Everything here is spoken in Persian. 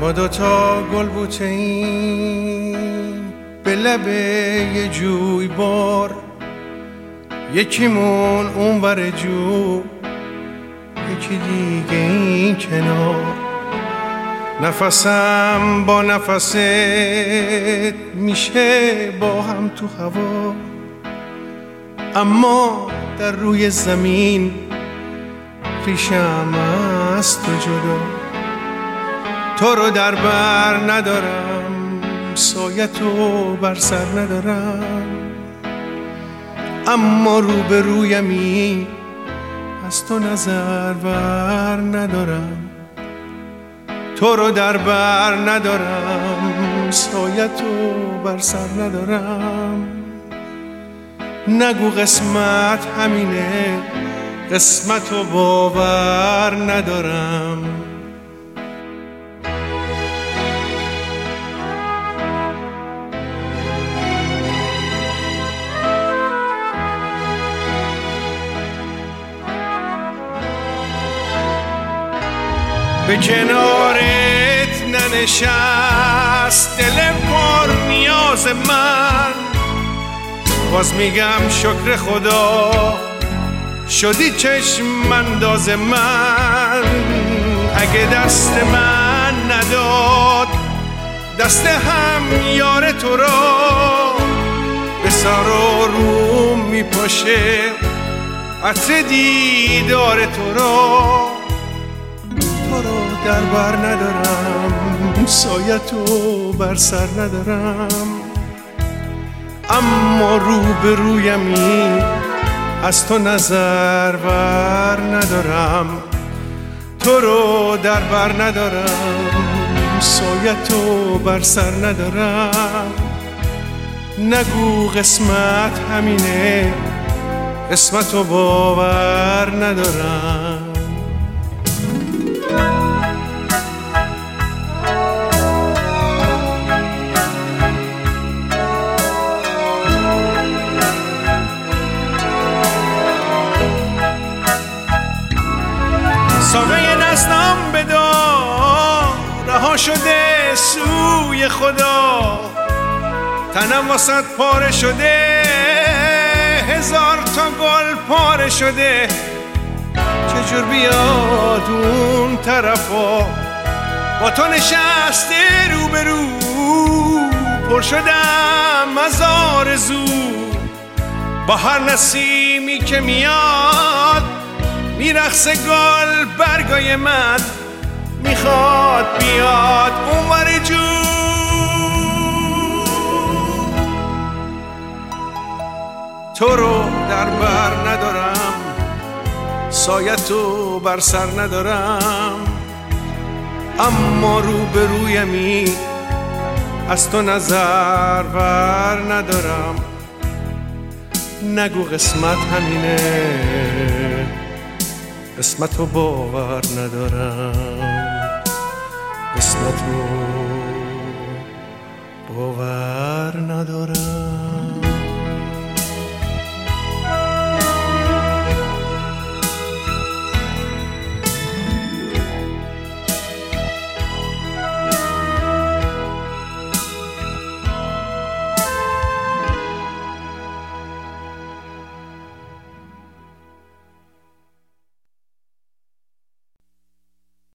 ما دوتا گل بوته‌ایم به لب یه جوی بار، یکیمون اونور جو، یکی دیگه این کنار. نفسم با نفست میشه با هم تو هوا، اما در روی زمین ریشم از تو جدا. تو رو در بر ندارم، سایتو بر سر ندارم، اما روبرویمی از تو نظر بر ندارم. تو رو در بر ندارم، سایتو بر سر ندارم. نگو قسمت همینه، قسمتو باور ندارم. به کنارت ننشست دل پر نیاز من، باز میگم شکر خدا شدی چشم انداز من. اگه دست من نداد دست هم یار تو را، به سر و روم میپاشه عطر دیدار تو را. تو رو در بر ندارم، سایتو بر سر ندارم، اما روبرویمی از تو نظر بر ندارم. تو رو در بر ندارم، سایتو بر سر ندارم. نگو قسمت همینه، قسمتو باور ندارم. ساقه دستم بدار، رها شده سوی خدا. تنم واسط پاره شده، هزار تا گل پاره شده. چجور بیاد اون طرفا، با تو نشسته روبرو. پر شدم از آرزو، با هر نسیمی که میاد میرقصه گل برگای من. میخواد بیاد اونور جو. تو رو در بر ندارم، سایتو بر سر ندارم، اما روبرویمی از تو نظر بر ندارم. نگو قسمت همینه، قسمتو باور ندارم، قسمتو باور